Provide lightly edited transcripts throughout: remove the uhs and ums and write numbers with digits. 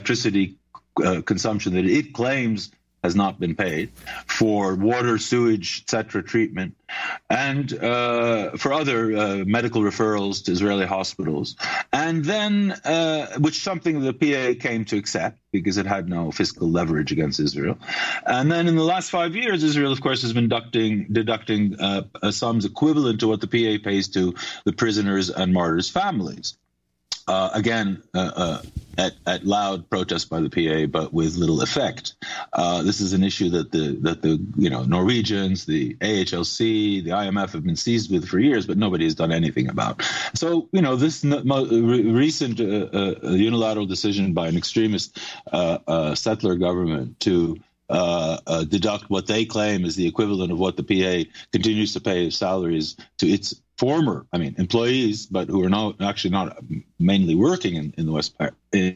electricity consumption that it claims has not been paid, for water, sewage, etc. treatment, and for other medical referrals to Israeli hospitals. And then, which is something the PA came to accept because it had no fiscal leverage against Israel. And then in the last 5 years, Israel, of course, has been deducting sums equivalent to what the PA pays to the prisoners and martyrs' families. Again, at loud protest by the PA, but with little effect. This is an issue that the Norwegians, the AHLC, the IMF have been seized with for years, but nobody has done anything about. So, this recent unilateral decision by an extremist settler government to deduct what they claim is the equivalent of what the PA continues to pay as salaries to its former, employees, but who are not mainly working in the West Bank, is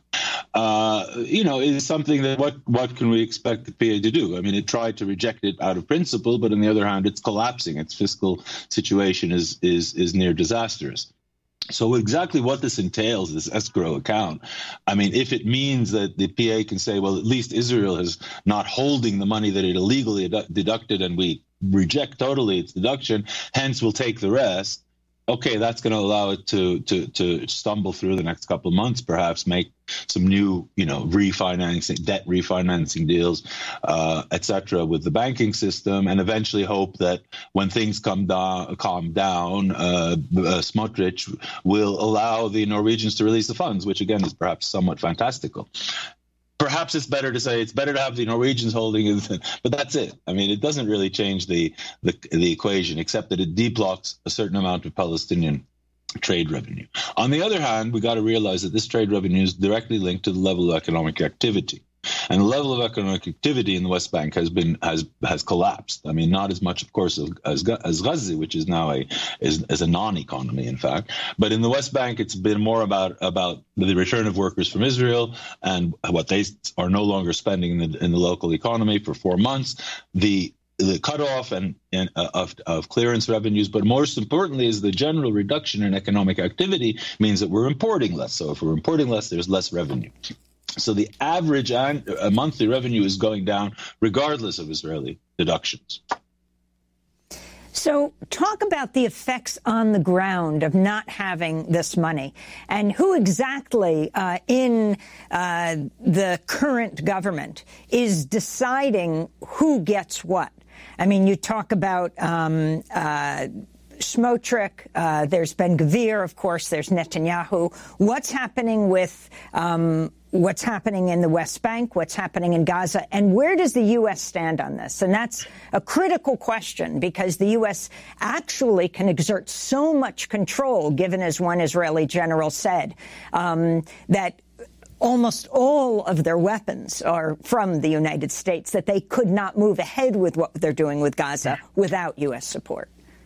something that what can we expect the PA to do? It tried to reject it out of principle, but on the other hand, it's collapsing. Its fiscal situation is near disastrous. So exactly what this entails, this escrow account, if it means that the PA can say, well, at least Israel is not holding the money that it illegally deducted and we reject totally its deduction, hence we'll take the rest. Okay, that's going to allow it to stumble through the next couple of months, perhaps make some new, debt refinancing deals, etc., with the banking system, and eventually hope that when things calm down, Smotrich will allow the Norwegians to release the funds, which again is perhaps somewhat fantastical. Perhaps it's better to say it's better to have the Norwegians holding it, but that's it. It doesn't really change the equation, except that it deblocks a certain amount of Palestinian trade revenue. On the other hand, we got to realize that this trade revenue is directly linked to the level of economic activity. And the level of economic activity in the West Bank has collapsed. Not as much, of course, as Gaza, which is now a non-economy, in fact. But in the West Bank, it's been more about the return of workers from Israel and what they are no longer spending in the local economy for 4 months. The cutoff of clearance revenues, but most importantly is the general reduction in economic activity means that we're importing less. So if we're importing less, there's less revenue. So the average monthly revenue is going down regardless of Israeli deductions. So talk about the effects on the ground of not having this money and who exactly in the current government is deciding who gets what. You talk about Smotrich, there's Ben-Gvir, of course, there's Netanyahu. What's happening with what's happening in the West Bank, what's happening in Gaza, and where does the U.S. stand on this? And that's a critical question because the U.S. actually can exert so much control, given, as one Israeli general said, that almost all of their weapons are from the United States, that they could not move ahead with what they're doing with Gaza without U.S. support.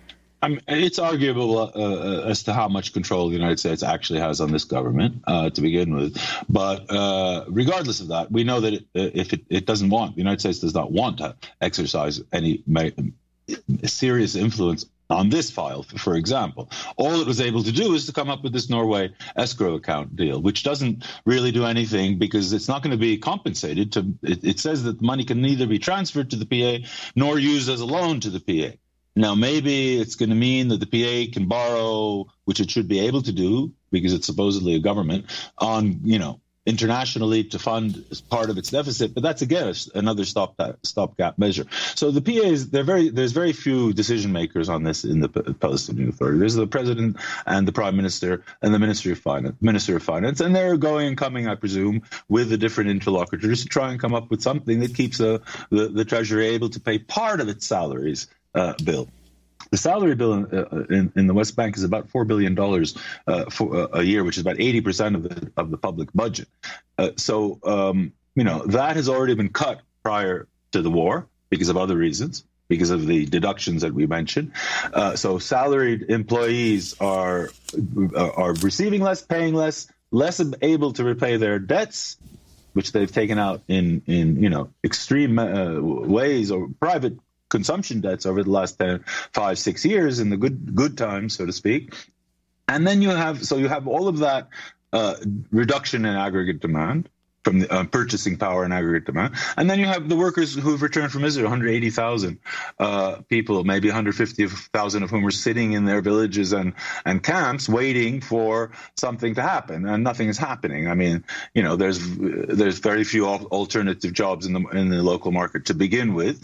It's arguable as to how much control the United States actually has on this government to begin with. But regardless of that, we know that if it doesn't want, the United States does not want to exercise any serious influence on this file, for example. All it was able to do is to come up with this Norway escrow account deal, which doesn't really do anything because it's not going to be compensated. It says that the money can neither be transferred to the PA nor used as a loan to the PA. Now, maybe it's going to mean that the PA can borrow, which it should be able to do because it's supposedly a government, on, internationally to fund part of its deficit. But that's, again, another stopgap measure. So the PA there's very few decision makers on this in the Palestinian Authority. There's the president and the prime minister and the minister of finance, and they're going and coming, I presume, with the different interlocutors to try and come up with something that keeps the Treasury able to pay part of its salaries. Bill. The salary bill in the West Bank is about $4 billion for a year, which is about 80% of the public budget. So that has already been cut prior to the war because of other reasons, because of the deductions that we mentioned. So salaried employees are receiving less, paying less able to repay their debts, which they've taken out in extreme ways, or private consumption debts over the last 5-6 years in the good times, so to speak. And then you have all of that reduction in aggregate demand, from the purchasing power and aggregate demand. And then you have the workers who've returned from Israel, 180,000 people, maybe 150,000 of whom are sitting in their villages and camps waiting for something to happen, and nothing is happening. I mean, there's very few alternative jobs in the local market to begin with.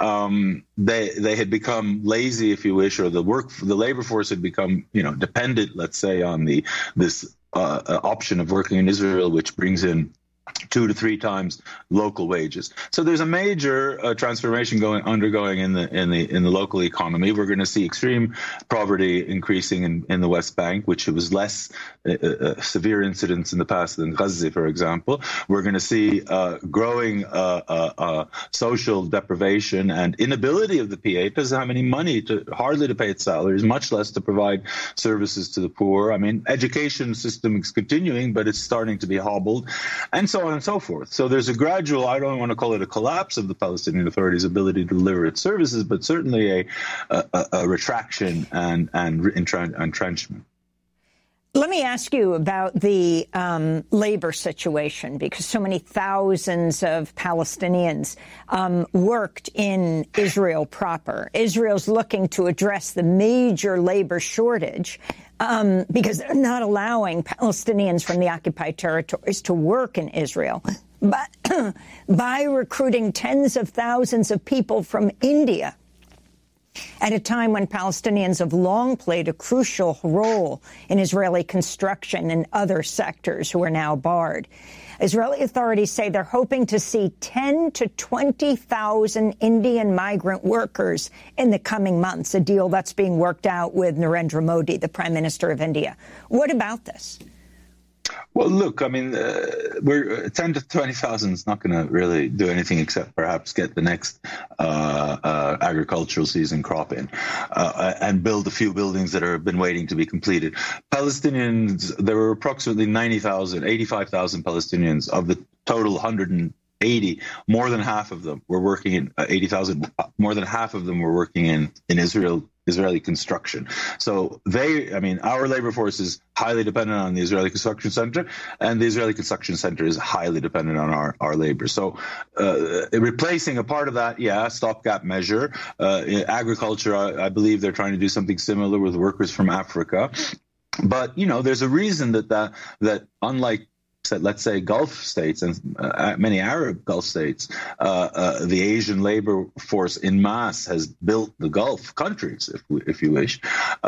They had become lazy, if you wish, or the labor force had become, dependent, let's say, on this option of working in Israel, which brings in 2 to 3 times local wages. So there's a major transformation undergoing in the local economy. We're going to see extreme poverty increasing in the West Bank, which was less severe incidents in the past than Gaza, for example. We're going to see growing social deprivation and inability of the PA. It doesn't have any money hardly to pay its salaries, much less to provide services to the poor. I mean, education system is continuing, but it's starting to be hobbled, and so on and so forth. So there's a gradual, I don't want to call it a collapse of the Palestinian Authority's ability to deliver its services, but certainly a retraction and entrenchment. Let me ask you about the labor situation, because so many thousands of Palestinians worked in Israel proper. Israel's looking to address the major labor shortage because they're not allowing Palestinians from the occupied territories to work in Israel, but by recruiting tens of thousands of people from India at a time when Palestinians have long played a crucial role in Israeli construction and other sectors who are now barred. Israeli authorities say they're hoping to see 10 to 20,000 Indian migrant workers in the coming months, a deal that's being worked out with Narendra Modi, the Prime Minister of India. What about this? Well, look, I mean, we're 10 to 20,000 is not going to really do anything except perhaps get the next agricultural season crop in and build a few buildings that have been waiting to be completed. Palestinians, there were approximately 85,000 Palestinians of the total 180. More than half of them were working in 80,000. More than half of them were working in Israeli construction. So our labor force is highly dependent on the Israeli Construction Center, and the Israeli Construction Center is highly dependent on our labor. So replacing a part of that, stopgap measure. In agriculture, I believe they're trying to do something similar with workers from Africa. But, there's a reason that unlike, let's say, Gulf states and many Arab Gulf states, the Asian labor force en masse has built the Gulf countries, if you wish.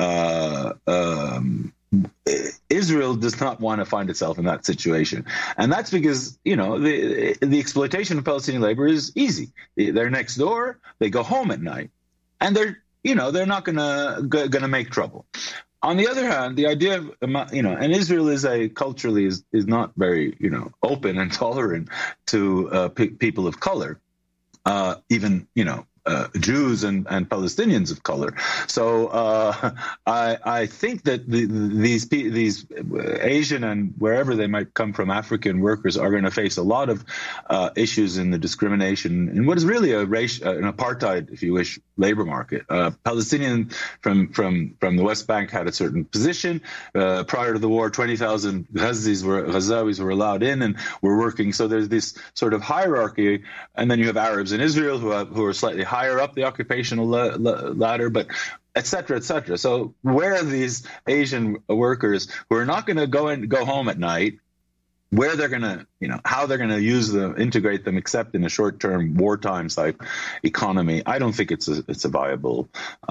Israel does not want to find itself in that situation. And that's because, the exploitation of Palestinian labor is easy. They're next door, they go home at night, and they're not gonna make trouble. On the other hand, the idea of, and Israel is culturally is not very, open and tolerant to people of color, even, Jews and Palestinians of color. So I think that these Asian and wherever they might come from, African workers are going to face a lot of issues in the discrimination in what is really an apartheid, if you wish, labor market. Palestinians from the West Bank had a certain position. Prior to the war, 20,000 Ghazawis were allowed in and were working. So there's this sort of hierarchy, and then you have Arabs in Israel who are slightly higher up the occupational ladder, but et cetera, et cetera. So where are these Asian workers who are not going to go home at night, where they're going to, how they're going to integrate them, except in a short-term wartime type economy? I don't think it's a viable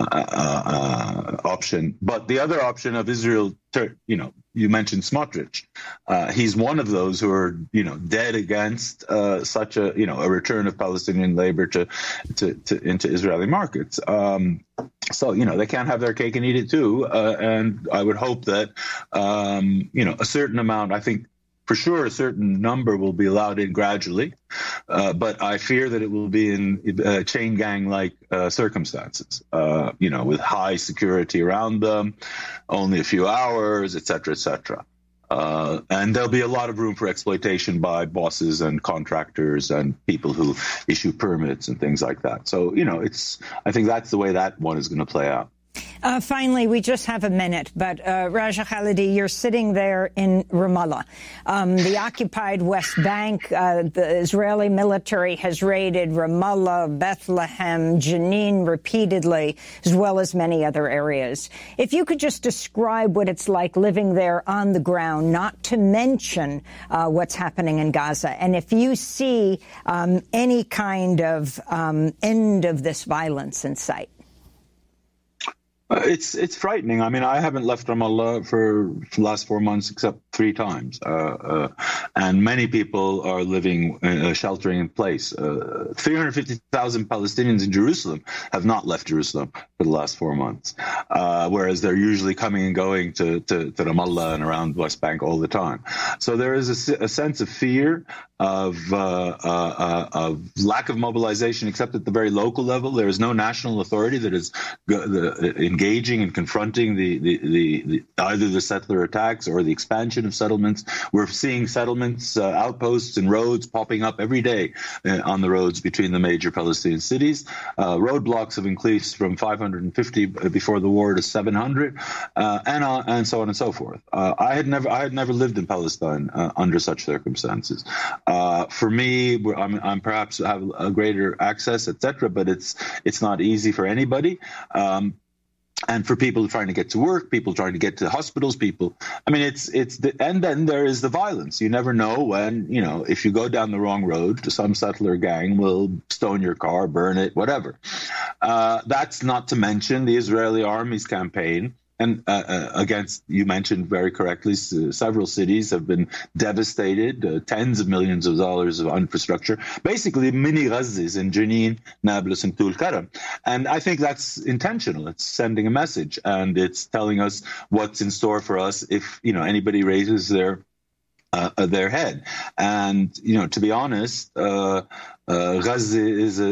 option. But the other option of Israel, you mentioned Smotrich. He's one of those who are, dead against such a return of Palestinian labor into Israeli markets. So, they can't have their cake and eat it too. And I would hope that, a certain amount, I think, for sure, a certain number will be allowed in gradually, but I fear that it will be in chain gang-like circumstances, with high security around them, only a few hours, et cetera, et cetera. And there'll be a lot of room for exploitation by bosses and contractors and people who issue permits and things like that. So, I think that's the way that one is going to play out. Finally, we just have a minute, but Raja Khalidi, you're sitting there in Ramallah. The occupied West Bank, the Israeli military has raided Ramallah, Bethlehem, Jenin repeatedly, as well as many other areas. If you could just describe what it's like living there on the ground, not to mention what's happening in Gaza, and if you see any kind of end of this violence in sight. It's frightening. I mean, I haven't left Ramallah for the last 4 months except 3 times. And many people are living, sheltering in place. 350,000 Palestinians in Jerusalem have not left Jerusalem for the last 4 months, whereas they're usually coming and going to Ramallah and around West Bank all the time. So there is a sense of fear, of lack of mobilization, except at the very local level. There is no national authority that is engaging and confronting the either the settler attacks or the expansion of settlements. We're seeing settlements, outposts and roads popping up every day on the roads between the major Palestinian cities. Roadblocks have increased from 550 before the war to 700, and so on and so forth. I had never lived in Palestine under such circumstances. For me, I'm perhaps have a greater access, etc., but it's not easy for anybody. And for people trying to get to work, people trying to get to hospitals, and then there is the violence. You never know when, if you go down the wrong road, some settler gang will stone your car, burn it, whatever. That's not to mention the Israeli army's campaign. And against, you mentioned very correctly, several cities have been devastated, tens of millions of dollars of infrastructure, basically mini Ghazis in Jenin, Nablus, and Tul Karam. And I think that's intentional. It's sending a message, and it's telling us what's in store for us if anybody raises their head. And to be honest, Gaza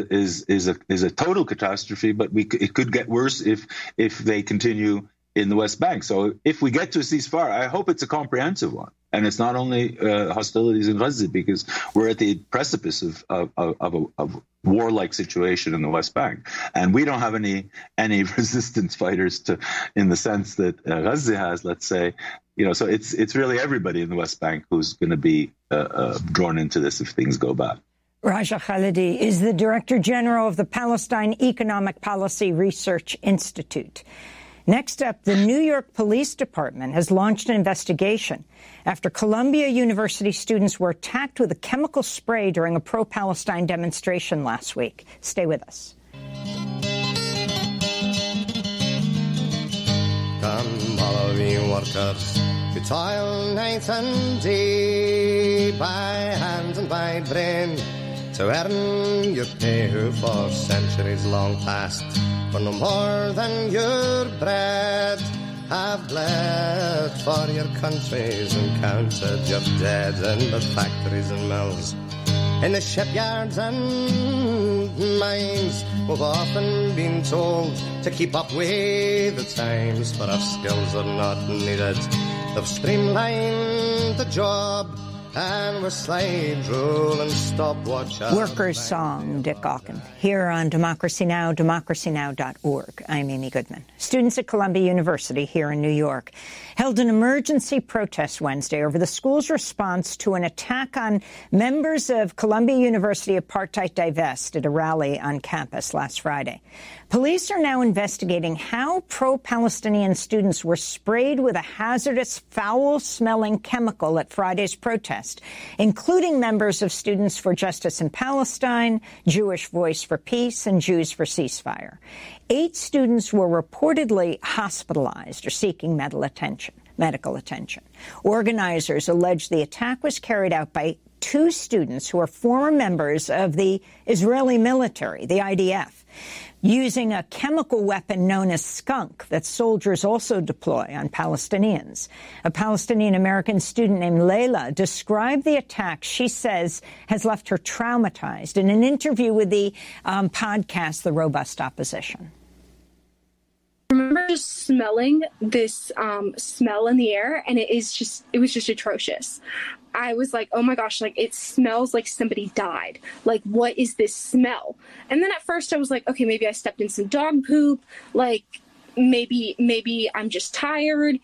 is a total catastrophe, but it could get worse if they continue in the West Bank. So if we get to a ceasefire, I hope it's a comprehensive one. And it's not only hostilities in Gaza, because we're at the precipice of a warlike situation in the West Bank. And we don't have any resistance fighters in the sense that Gaza has, let's say. So it's really everybody in the West Bank who's going to be drawn into this if things go bad. Raja Khalidi is the Director General of the Palestine Economic Policy Research Institute. Next up, the New York Police Department has launched an investigation after Columbia University students were attacked with a chemical spray during a pro-Palestine demonstration last week. Stay with us. Come, all of you workers, who toil night and day, by hand and by brain, to earn your pay, who for centuries long past, for no more than your bread, have bled for your countries and counted your dead in the factories and mills, in the shipyards and mines. We've often been told to keep up with the times, but our skills are not needed. They've streamlined the job, and we're slide rule and stopwatch. Workers' Song, Dick Gaughan, here on Democracy Now!, democracynow.org. I'm Amy Goodman. Students at Columbia University here in New York held an emergency protest Wednesday over the school's response to an attack on members of Columbia University Apartheid Divest at a rally on campus last Friday. Police are now investigating how pro-Palestinian students were sprayed with a hazardous, foul-smelling chemical at Friday's protest, including members of Students for Justice in Palestine, Jewish Voice for Peace, and Jews for Ceasefire. 8 students were reportedly hospitalized or seeking medical attention. Organizers allege the attack was carried out by 2 students who are former members of the Israeli military, the IDF, using a chemical weapon known as skunk that soldiers also deploy on Palestinians. A Palestinian-American student named Layla described the attack she says has left her traumatized in an interview with the podcast The Robust Opposition. I remember just smelling this smell in the air, and it was just atrocious. I was like, oh my gosh, like it smells like somebody died. Like, what is this smell? And then at first I was like, okay, maybe I stepped in some dog poop. Like, maybe I'm just tired.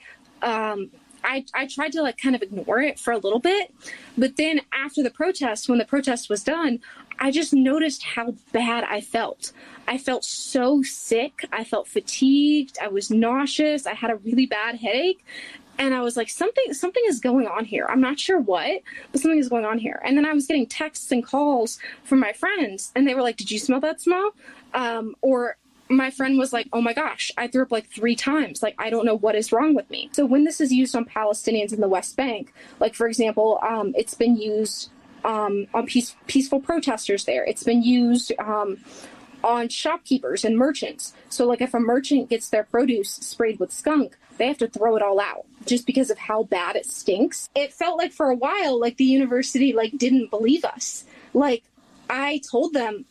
I tried to like kind of ignore it for a little bit, but then after the protest, when the protest was done, I just noticed how bad I felt. I felt so sick. I felt fatigued. I was nauseous. I had a really bad headache. And I was like, something is going on here. I'm not sure what, but something is going on here. And then I was getting texts and calls from my friends, and they were like, did you smell that smell? Or my friend was like, oh my gosh, I threw up like 3 times. Like, I don't know what is wrong with me. So when this is used on Palestinians in the West Bank, like, for example, it's been used on peaceful protesters there. It's been used on shopkeepers and merchants. So like if a merchant gets their produce sprayed with skunk, they have to throw it all out just because of how bad it stinks. It felt like for a while, like the university like didn't believe us. Like I told them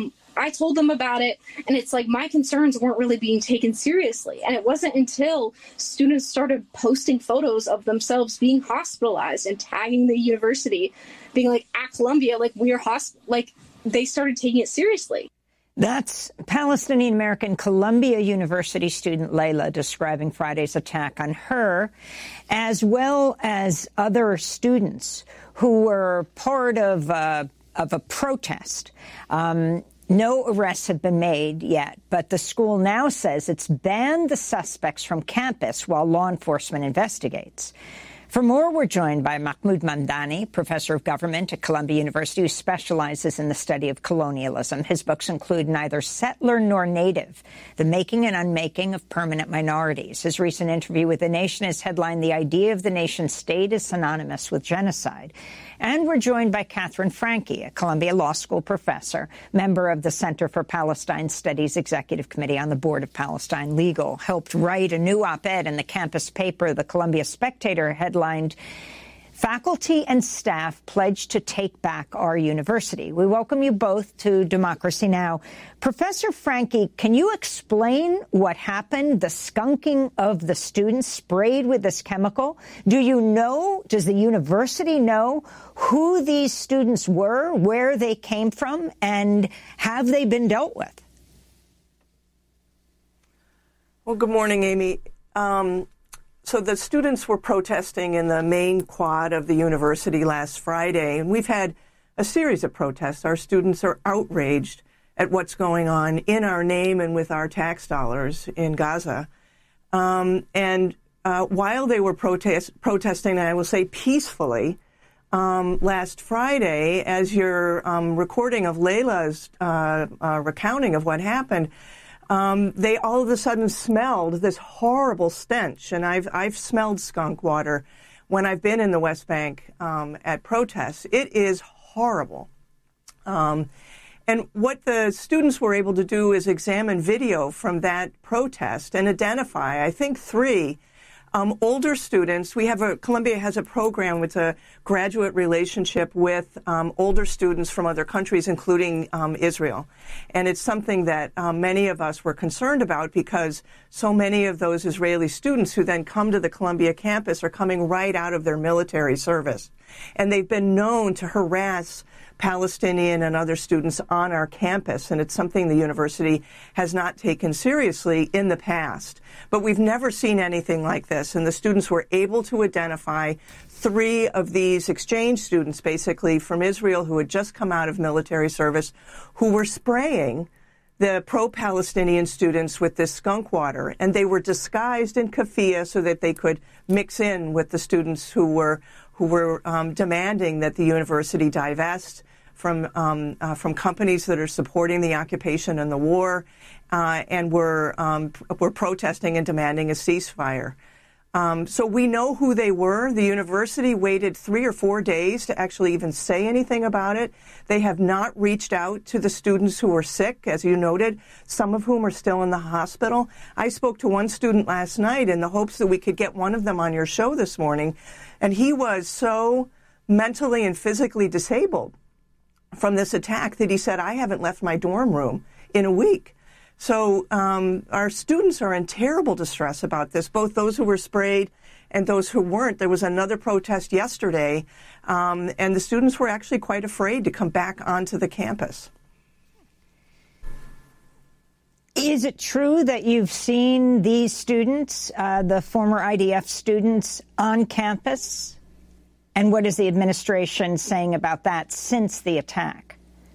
about it, and it's like my concerns weren't really being taken seriously. And it wasn't until students started posting photos of themselves being hospitalized and tagging the university, being like, at Columbia, like like they started taking it seriously. That's Palestinian-American Columbia University student Layla describing Friday's attack on her, as well as other students who were part of a protest. No arrests have been made yet, but the school now says it's banned the suspects from campus while law enforcement investigates. For more, we're joined by Mahmoud Mamdani, professor of government at Columbia University, who specializes in the study of colonialism. His books include Neither Settler Nor Native, The Making and Unmaking of Permanent Minorities. His recent interview with The Nation has headlined The Idea of the Nation State is Synonymous with Genocide. And we're joined by Catherine Franke, a Columbia Law School professor, member of the Center for Palestine Studies Executive Committee on the Board of Palestine Legal, helped write a new op-ed in the campus paper, The Columbia Spectator, headlined, Faculty and Staff Pledge to Take Back Our University. We welcome you both to Democracy Now! Professor Franke, can you explain what happened, the skunking of the students sprayed with this chemical? Does the university know who these students were, where they came from, and have they been dealt with? Well, good morning, Amy. So the students were protesting in the main quad of the university last Friday, and we've had a series of protests. Our students are outraged at what's going on in our name and with our tax dollars in Gaza. And while they were protesting, I will say peacefully, last Friday, as your recording of Layla's recounting of what happened, they all of a sudden smelled this horrible stench. And I've smelled skunk water when I've been in the West Bank at protests. It is horrible. And what the students were able to do is examine video from that protest and identify, I think, 3 older students. Columbia has a program with a graduate relationship with older students from other countries, including Israel. And it's something that many of us were concerned about because so many of those Israeli students who then come to the Columbia campus are coming right out of their military service. And they've been known to harass Palestinian and other students on our campus, and it's something the university has not taken seriously in the past. But we've never seen anything like this, and the students were able to identify 3 of these exchange students, basically from Israel, who had just come out of military service, who were spraying the pro-Palestinian students with this skunk water, and they were disguised in keffiyeh so that they could mix in with the students who were demanding that the university divest from companies that are supporting the occupation and the war, and were protesting and demanding a ceasefire. So we know who they were. The university waited 3 or 4 days to actually even say anything about it. They have not reached out to the students who were sick, as you noted, some of whom are still in the hospital. I spoke to one student last night in the hopes that we could get one of them on your show this morning, and he was so mentally and physically disabled from this attack that he said, I haven't left my dorm room in a week. So our students are in terrible distress about this, both those who were sprayed and those who weren't. There was another protest yesterday, and the students were actually quite afraid to come back onto the campus. Is it true that you've seen these students, the former IDF students, on campus? And what is the administration saying about that since the attack?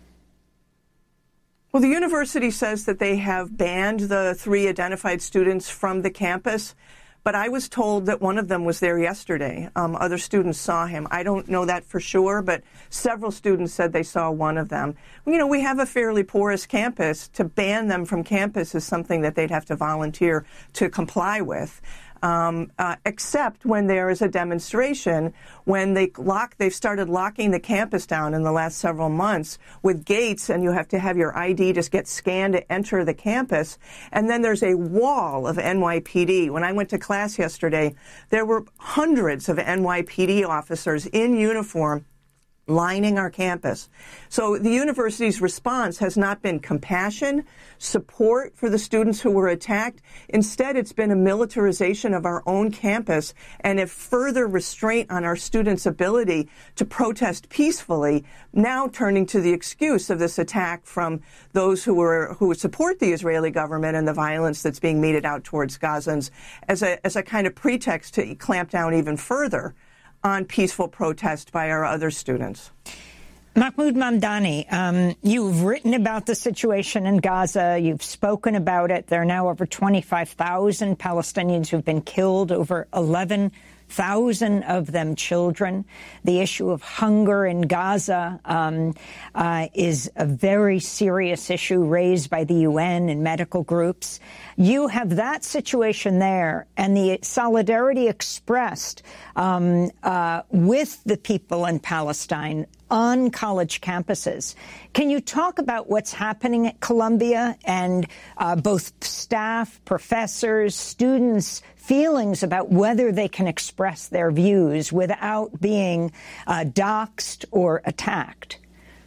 Well, the university says that they have banned the 3 identified students from the campus, but I was told that one of them was there yesterday. Other students saw him. I don't know that for sure, but several students said they saw one of them. You know, we have a fairly porous campus. To ban them from campus is something that they'd have to volunteer to comply with. Except when there is a demonstration, when they've started locking the campus down in the last several months with gates, and you have to have your ID just get scanned to enter the campus. And then there's a wall of NYPD. When I went to class yesterday, there were hundreds of NYPD officers in uniform lining our campus. So the university's response has not been compassion, support for the students who were attacked. Instead, it's been a militarization of our own campus and a further restraint on our students' ability to protest peacefully, now turning to the excuse of this attack from those who support the Israeli government and the violence that's being meted out towards Gazans as a kind of pretext to clamp down even further on peaceful protest by our other students. Mahmoud Mamdani, you've written about the situation in Gaza. You've spoken about it. There are now over 25,000 Palestinians who've been killed, over 11,000 of them children. The issue of hunger in Gaza is a very serious issue raised by the UN and medical groups. You have that situation there and the solidarity expressed with the people in Palestine on college campuses. Can you talk about what's happening at Columbia and both staff, professors, students' feelings about whether they can express their views without being doxxed or attacked?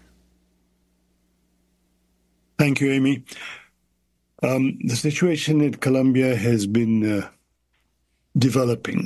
Thank you, Amy. The situation at Columbia has been developing.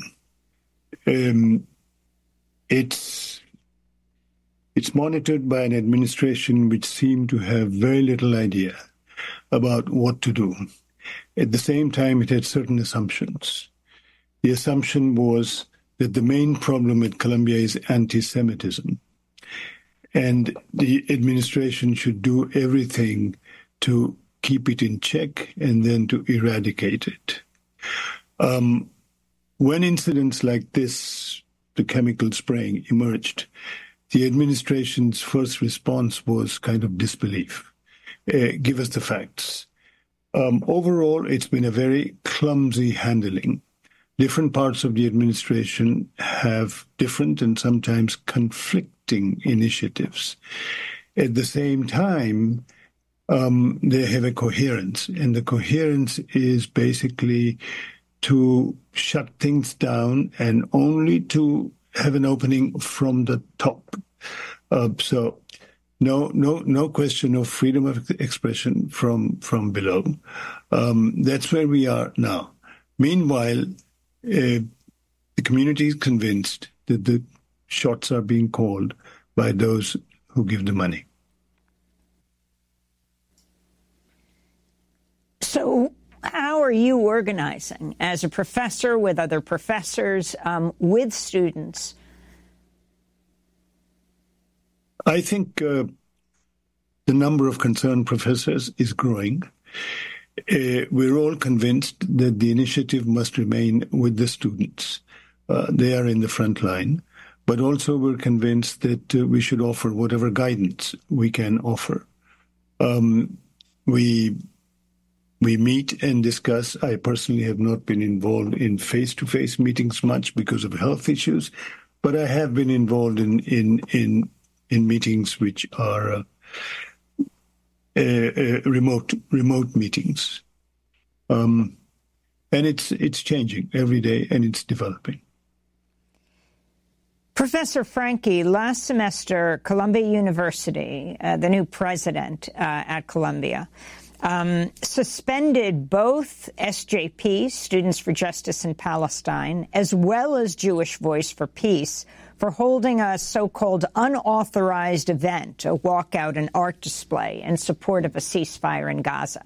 It's monitored by an administration which seemed to have very little idea about what to do. At the same time, it had certain assumptions. The assumption was that the main problem at Columbia is anti-Semitism, and the administration should do everything to keep it in check and then to eradicate it. When incidents like this, the chemical spraying, emerged, the administration's first response was kind of disbelief. Give us the facts. Overall, it's been a very clumsy handling. Different parts of the administration have different and sometimes conflicting initiatives. At the same time, they have a coherence, and the coherence is basically to shut things down and only to have an opening from the top. So no question of freedom of expression from below. That's where we are now. Meanwhile, the community is convinced that the shots are being called by those who give the money. So how are you organizing as a professor with other professors, with students? I think the number of concerned professors is growing. We're all convinced that the initiative must remain with the students. They are in the front line. But also we're convinced that we should offer whatever guidance we can offer. We meet and discuss. I personally have not been involved in face-to-face meetings much because of health issues, but I have been involved in meetings which are remote meetings, and it's changing every day and it's developing. Professor Franke, last semester, Columbia University, the new president at Columbia, suspended both SJP, Students for Justice in Palestine, as well as Jewish Voice for Peace, for holding a so-called unauthorized event, a walkout and art display in support of a ceasefire in Gaza.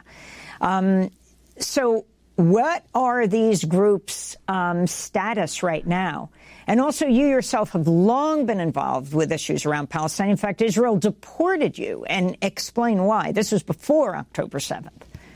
So what are these groups' status right now? And also, you yourself have long been involved with issues around Palestine. In fact, Israel deported you, and explain why. This was before October 7th.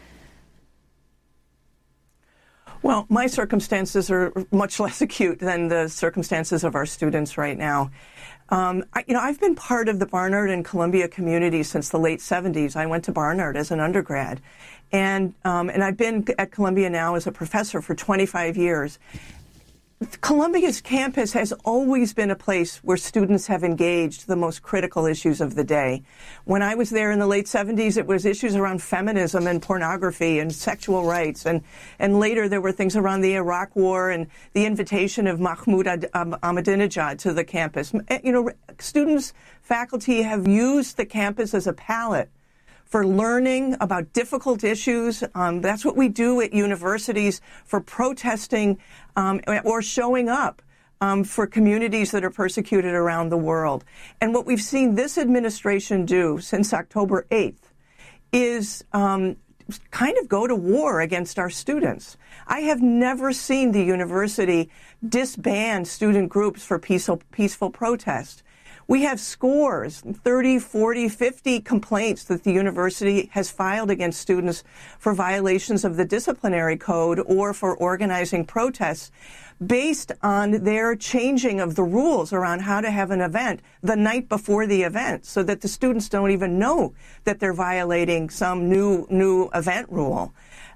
Well, my circumstances are much less acute than the circumstances of our students right now. I've been part of the Barnard and Columbia community since the late 70s. I went to Barnard as an undergrad. And I've been at Columbia now as a professor for 25 years. Columbia's campus has always been a place where students have engaged the most critical issues of the day. When I was there in the late 70s, it was issues around feminism and pornography and sexual rights. And later there were things around the Iraq War and the invitation of Mahmoud Ahmadinejad to the campus. Students, faculty have used the campus as a palette for learning about difficult issues. That's what we do at universities for protesting or showing up for communities that are persecuted around the world. And what we've seen this administration do since October 8th is kind of go to war against our students. I have never seen the university disband student groups for peaceful protest. We have scores, 30, 40, 50 complaints that the university has filed against students for violations of the disciplinary code or for organizing protests based on their changing of the rules around how to have an event the night before the event so that the students don't even know that they're violating some new event rule.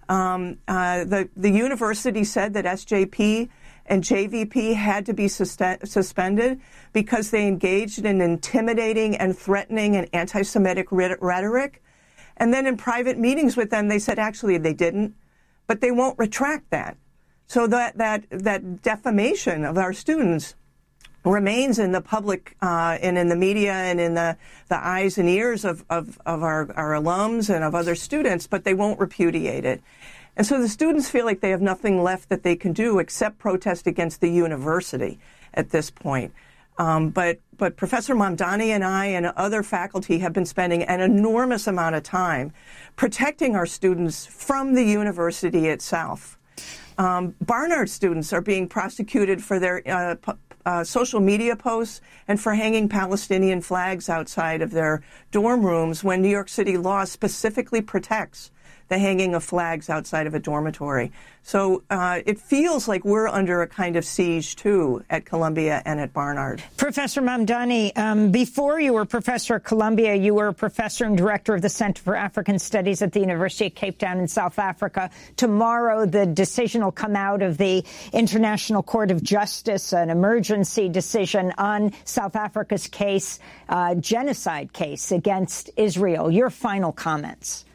The university said that SJP and JVP had to be suspended because they engaged in intimidating and threatening and anti-Semitic rhetoric. And then in private meetings with them, they said actually they didn't, but they won't retract that. So that defamation of our students remains in the public and in the media and in the eyes and ears of our alums and of other students, but they won't repudiate it. And so the students feel like they have nothing left that they can do except protest against the university at this point. But Professor Mamdani and I and other faculty have been spending an enormous amount of time protecting our students from the university itself. Barnard students are being prosecuted for their social media posts and for hanging Palestinian flags outside of their dorm rooms when New York City law specifically protects the hanging of flags outside of a dormitory. So it feels like we're under a kind of siege, too, at Columbia and at Barnard. Professor Mamdani, before you were professor at Columbia, you were a professor and director of the Center for African Studies at the University of Cape Town in South Africa. Tomorrow, the decision will come out of the International Court of Justice, an emergency decision on South Africa's case, genocide case against Israel. Your final comments.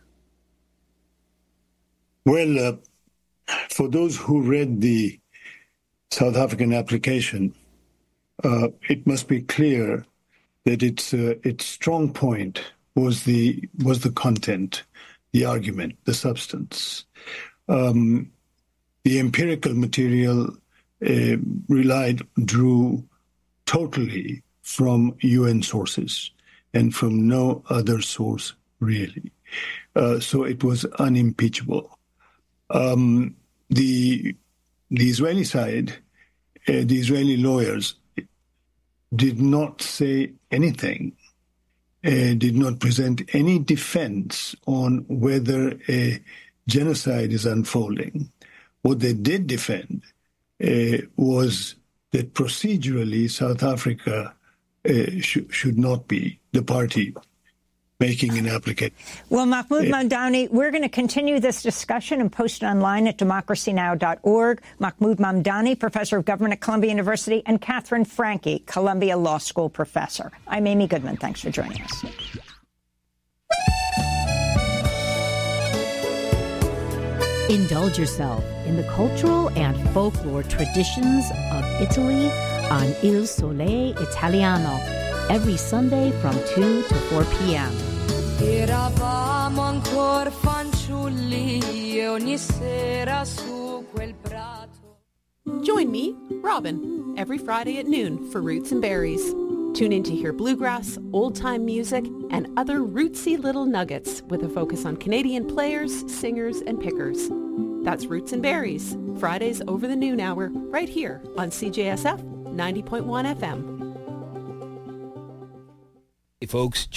Well, for those who read the South African application, it must be clear that its strong point was the content, the argument, the substance. The empirical material drew totally from UN sources and from no other source, really. So it was unimpeachable. The Israeli side, the Israeli lawyers did not say anything, did not present any defense on whether a genocide is unfolding. What they did defend was that procedurally South Africa should not be the party making an application. Well, Mahmoud Mamdani, we're going to continue this discussion and post it online at democracynow.org. Mahmoud Mamdani, professor of government at Columbia University, and Catherine Franke, Columbia Law School professor. I'm Amy Goodman. Thanks for joining us. Indulge yourself in the cultural and folklore traditions of Italy on Il Sole Italiano every Sunday from 2 to 4 p.m. Eravamo ancora fanciulli e ogni sera su quel prato. Join me, Robin, every Friday at noon for Roots and Berries. Tune in to hear bluegrass, old-time music, and other rootsy little nuggets with a focus on Canadian players, singers, and pickers. That's Roots and Berries, Fridays over the noon hour, right here on CJSF 90.1 FM. Hey folks,